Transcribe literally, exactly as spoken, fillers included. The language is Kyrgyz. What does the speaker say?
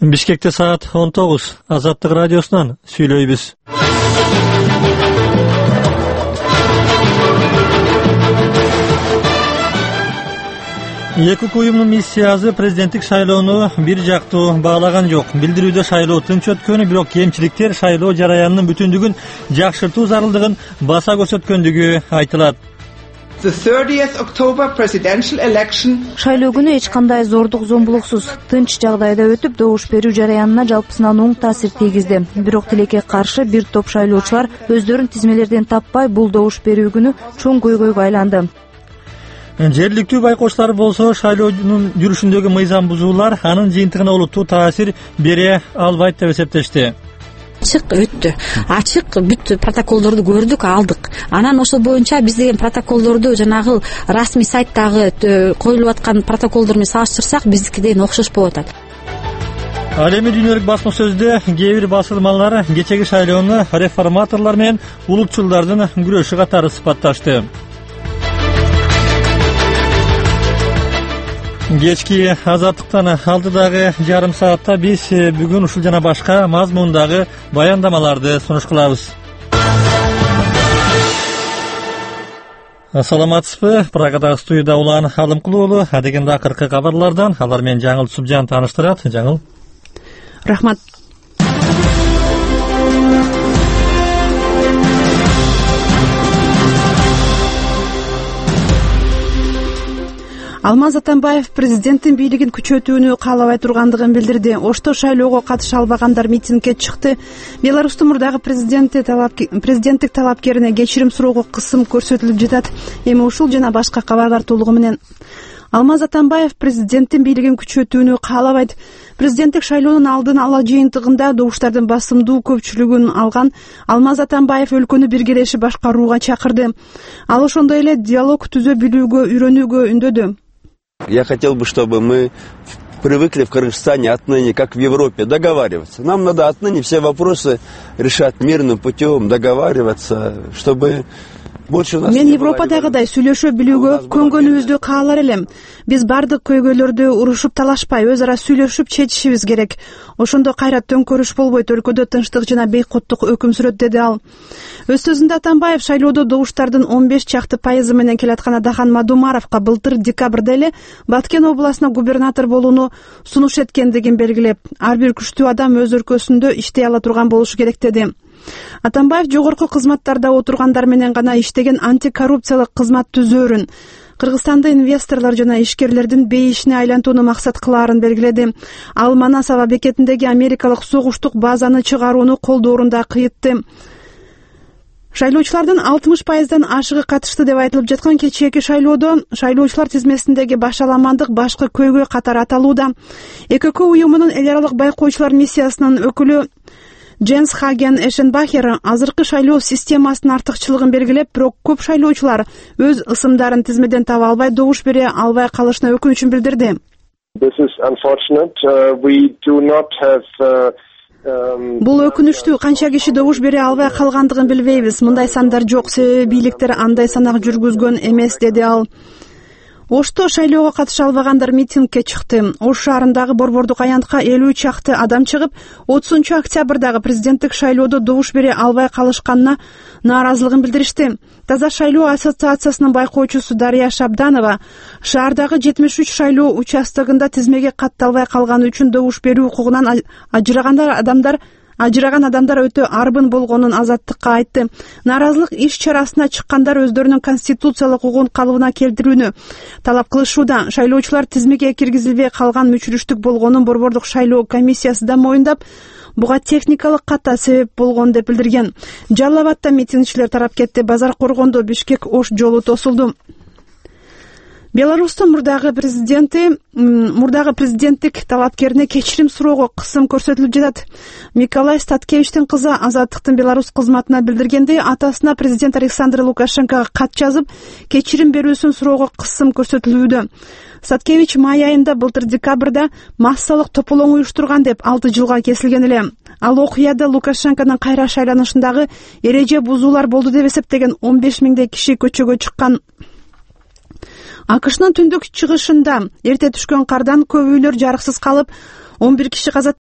Бишкекте саат он тогуз. Азаттык радиосунан сүйлөйбүз. Эки уюмдун миссиясы президенттик шайлоону бир жактуу баалаган жок. Билдирүүдө шайлоо тынч өткөнү, бирок кемчиликтер шайлоо жараянынын бүтүндүгүн жакшыртуу зарылдыгын баса көрсөткөндүгү айтылат. The thirtieth October presidential election шайлоо күнү эч кандай зордук зомбулуксуз, тынч жагдайда өтүп, добуш берүү жараянына жалпысынан оң таасир тийгизди. Бирок тилекке каршы бир топ шайлоочулар өздөрүн тизмелерден таппай, бул добуш берүү күнү чоң көйгөйгө айланды. Жергиликтүү байкоочулар болсо шайлоонун жүрүшүндөгү мыйзам бузуулар анын жыйынтыгына олуттуу таасир бере албайт деп эсептешти. Ачык өттү. Ачык бүт протоколдорду көрдүк, алдык. Анан ошол боюнча биз деген протоколдорду жанагы расмий сайттагы коюлуп аткан протоколдор менен салыштырсак, биздикиден окшош болуп атат. Ал эми дүйнөлүк басма сөздө кээ бир басылмалар кечеги шайлоону реформаторлор менен улутчулдардын күрөшү катары сыпатташты. Кечки азаттыктан алдыдагы жарым саатта биз бүгүн ушул жана башка мазмундагы баяндамаларды сунуш кылабыз. Саламатсызбы? Прагадагы студияда Улан Алымкулуу уулу адегенде акыркы кабарлардан алар менен Жаңыл Субжан тааныштырат. Жаңыл. Рахмат. Алмаз Атамбаев президенттин бийлигин күчөтүүнү каалабай тургандыгын билдирди. Ошто шайлоого катыша албагандар митингге чыкты. Беларустун мурдагы президенти президенттик талапкерине кечирим суроого кысым көрсөтүлүп жатат. Эми ушул жана башка кабарлар толугу менен. Алмаз Атамбаев президенттин бийлигин күчөтүүнү каалабайт. Президенттик шайлоонун алдын ала жыйынтыгында добуштардын басымдуу көпчүлүгүн алган Алмаз Атамбаев өлкөнү биргелешип башкарууга чакырды. Ал ошондой эле диалог түзө билүүгө, үйрөнүүгө үндөдү. Я хотел бы, чтобы мы привыкли в Кыргызстане отныне, как в Европе, договариваться. Нам надо отныне все вопросы решать мирным путем, договариваться, чтобы больше у нас... Мен Европадагыдай сүйлөшө билүүгө көнгөнүбүздү каалар элем. Биз бардык көйгөйлөрдү урушуп талашпай, өз ара сүйлөшүп чечишибиз керек. Ошондо кайра төңкөрүш болбойт, өлкөдө тынчтык жана бейкоттук өкүм сүрөт, деди ал. Өз сөзүндө Атамбаев шайлоодо добуштардын он беш чакты пайызы менен келаткан Адахан Мадумаровго былтыр декабрда эле Баткен областына губернатор болууну сунуш эткендигин белгилеп, ар бир күчтүү адам өз өлкөсүндө иштей ала турган болушу керек, деди. Атамбаев жогорку кызматтарда отургандар менен гана иштеген антикоррупциялык кызмат түзөөрүн, Кыргызстанда инвесторлор жана ишкерлердин бейишине айлантууну максат кылаарын белгиледи. Ал Манас аба бекетиндеги америкалык согуштук базаны чыгарууну колдооруну да кыйытты. Шайлоочулардын алтымыш пайыздан ашыгы катышты деп айтылып жаткан кечээки шайлоодо шайлоочулар тизмесиндеги башаламандык башкы көйгөй катары аталууда. ЭКК уюмунун эл аралык байкоочулар миссиясынын өкүлү Дженс Хаген Эшенбахер азыркы шайлоо системасынын артыкчылыгын белгилеп, бирок көп шайлоочулар өз ысымдарын тизмеден таба албай, добуш бере албай калышына өкүнүчүн билдирди. Бул өкүнүчтүү, канча киши добуш бере албай калгандыгын билбейбиз. Мындай сандар жок, себеби бийликтер андай санак жүргүзгөн эмес, деди ал. Ошто шайлоого катыша албагандар митингге чыкты. Ош шаарындагы борбордук аянтка элүү чакты адам чыгып, отузунчу октябрдагы президенттик шайлоодо добуш бере албай калышканына нааразылыгын билдиришти. Таза шайлоо ассоциациясынын байкоочусу Дарья Шабданова шаардагы жетимиш үч шайлоо участогунда тизмеге катталбай калганы үчүн добуш берүү укугунан ажырагандар адамдар Ажыраган адамдар өтө арбын болгонун Азаттыкка айтты. Нааразылык иш чарасына чыккандар өздөрүнүн конституциялык укугун калыбына келтирүүнү талап кылышууда. Шайлоочулар тизмеге киргизилбей калган мүчүрүштүк болгонун борбордук шайлоо комиссиясы да моюндап, буга техникалык ката себеп болгон деп билдирген. Жалал Абадта митингчилер тарап кетти. Базар коргондо Бишкек Ош жолу тосулду. Беларустун мурдагы президенти, мурдагы президенттик талапкерине кечирим суроого кысым көрсөтүлүп жатат. Николай Статкевичтин кызы Азаттыктын Беларусь кызматына билдиргендей, атасына президент Александр Лукашенкого кат жазып, кечирим берүүсүн суроого кысым көрсөтүлүүдө. Статкевич май айында былтыр декабрда массалык тополоң уюштурган деп алты жылга кесилген эле. Ал окуяда Лукашенконун кайра шайланышындагы эреже бузуулар болду деп эсептеген он беш миңдей киши көчөгө чыккан. АКШнын түндүк чыгышында эрте түшкөн кардан көп үйлөр жарыксыз калып, он бир киши каза